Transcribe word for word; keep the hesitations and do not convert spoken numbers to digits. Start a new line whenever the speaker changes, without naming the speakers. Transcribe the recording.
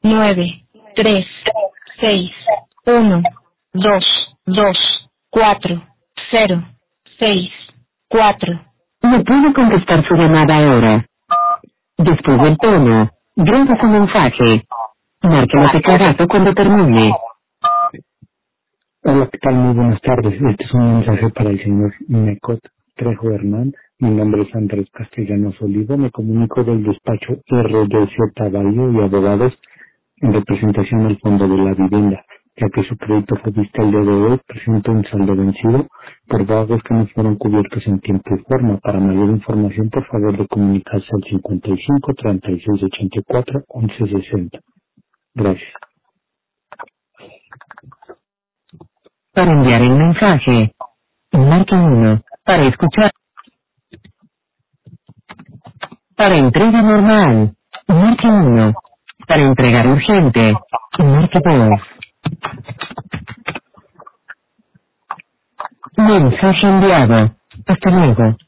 nueve, tres, seis, uno, dos, dos, cuatro, cero, seis, cuatro.
No puedo contestar su llamada ahora. Después del tono, graba su mensaje. Marque la tecla gato cuando termine.
Hola, ¿qué tal? Muy buenas tardes. Este es un mensaje para el señor Mecot Trejo Hernán. Mi nombre es Andrés Castellanos Olivo. Me comunico del despacho R D Z Bahía y Abogados en representación del Fondo de la Vivienda, ya que su crédito fue visto el día de hoy, presenta un saldo vencido por pagos que no fueron cubiertos en tiempo y forma. Para mayor información, por favor de comunicarse al cincuenta y cinco, treinta y seis, ochenta y cuatro, once sesenta. Gracias.
Para enviar el mensaje, marque uno. Para escuchar. Para entrega normal, marque uno. Para entregar urgente, marque dos. Mensaje enviado. Hasta luego.